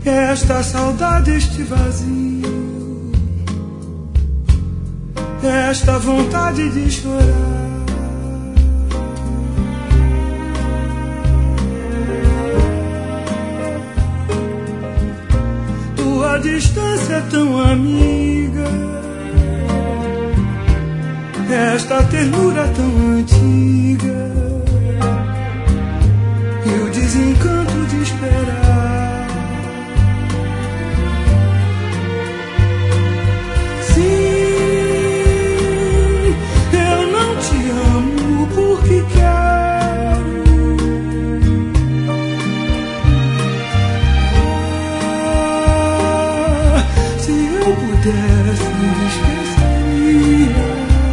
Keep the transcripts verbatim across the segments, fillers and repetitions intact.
esta saudade, este vazio, esta vontade de chorar. Tua distância é tão amiga, esta ternura tão antiga, e o desencanto de esperar. Sim, eu não te amo porque quero. Ah, se eu pudesse, esqueceria.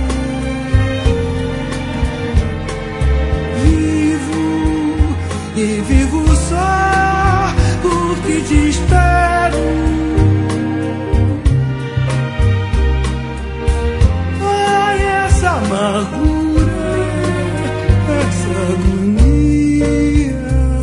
E vivo só porque te espero. Ai, essa amargura, essa agonia.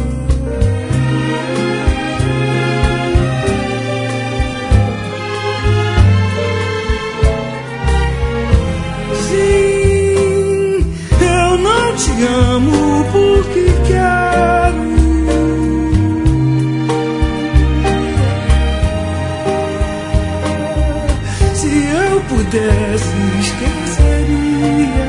Sim, eu não te amo porque quero. Se eu pudesse, esqueceria.